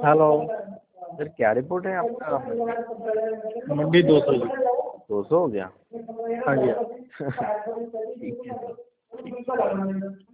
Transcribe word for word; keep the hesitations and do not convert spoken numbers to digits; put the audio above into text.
Hello sir, क्या report है आपका? मंडी दो सौ जी। दो सौ हो गया? हाँ जी। ठीक है सर, ठीक है।